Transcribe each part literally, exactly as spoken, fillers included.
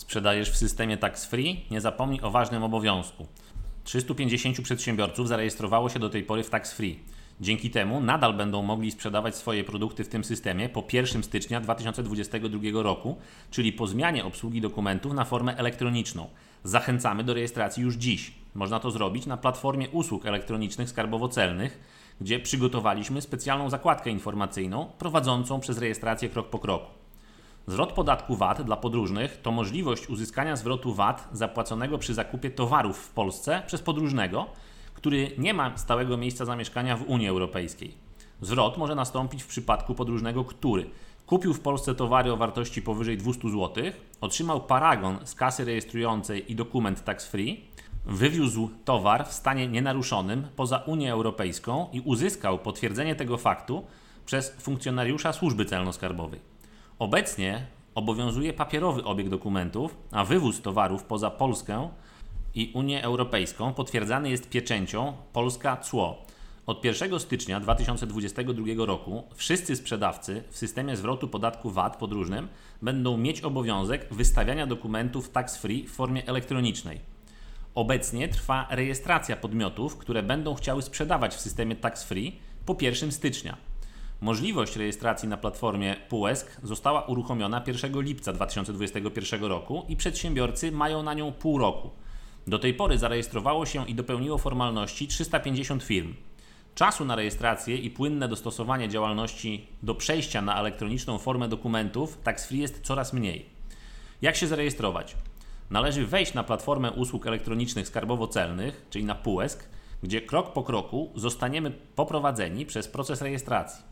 Sprzedajesz w systemie tax free? Nie zapomnij o ważnym obowiązku. trzystu pięćdziesięciu przedsiębiorców zarejestrowało się do tej pory w tax free. Dzięki temu nadal będą mogli sprzedawać swoje produkty w tym systemie po pierwszego stycznia dwa tysiące dwudziestego drugiego roku, czyli po zmianie obsługi dokumentów na formę elektroniczną. Zachęcamy do rejestracji już dziś. Można to zrobić na platformie usług elektronicznych skarbowo-celnych, gdzie przygotowaliśmy specjalną zakładkę informacyjną prowadzącą przez rejestrację krok po kroku. Zwrot podatku V A T dla podróżnych to możliwość uzyskania zwrotu V A T zapłaconego przy zakupie towarów w Polsce przez podróżnego, który nie ma stałego miejsca zamieszkania w Unii Europejskiej. Zwrot może nastąpić w przypadku podróżnego, który kupił w Polsce towary o wartości powyżej dwieście złotych, otrzymał paragon z kasy rejestrującej i dokument tax free, wywiózł towar w stanie nienaruszonym poza Unię Europejską i uzyskał potwierdzenie tego faktu przez funkcjonariusza służby celno-skarbowej. Obecnie obowiązuje papierowy obieg dokumentów, a wywóz towarów poza Polskę i Unię Europejską potwierdzany jest pieczęcią Polska C L O. Od pierwszego stycznia dwa tysiące dwudziestego drugiego roku wszyscy sprzedawcy w systemie zwrotu podatku V A T podróżnym będą mieć obowiązek wystawiania dokumentów tax free w formie elektronicznej. Obecnie trwa rejestracja podmiotów, które będą chciały sprzedawać w systemie tax free po pierwszego stycznia. Możliwość rejestracji na platformie PUESK została uruchomiona pierwszego lipca dwa tysiące dwudziestego pierwszego roku i przedsiębiorcy mają na nią pół roku. Do tej pory zarejestrowało się i dopełniło formalności trzysta pięćdziesiąt firm. Czasu na rejestrację i płynne dostosowanie działalności do przejścia na elektroniczną formę dokumentów tax free jest coraz mniej. Jak się zarejestrować? Należy wejść na platformę usług elektronicznych skarbowo-celnych, czyli na PUESK, gdzie krok po kroku zostaniemy poprowadzeni przez proces rejestracji.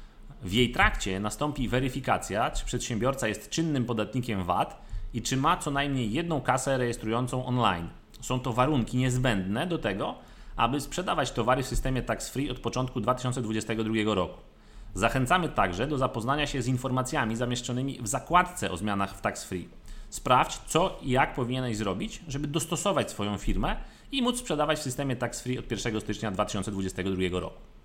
W jej trakcie nastąpi weryfikacja, czy przedsiębiorca jest czynnym podatnikiem V A T i czy ma co najmniej jedną kasę rejestrującą online. Są to warunki niezbędne do tego, aby sprzedawać towary w systemie tax free od początku dwa tysiące dwudziestego drugiego roku. Zachęcamy także do zapoznania się z informacjami zamieszczonymi w zakładce o zmianach w tax free. Sprawdź, co i jak powinieneś zrobić, żeby dostosować swoją firmę i móc sprzedawać w systemie tax free od pierwszego stycznia dwa tysiące dwudziestego drugiego roku.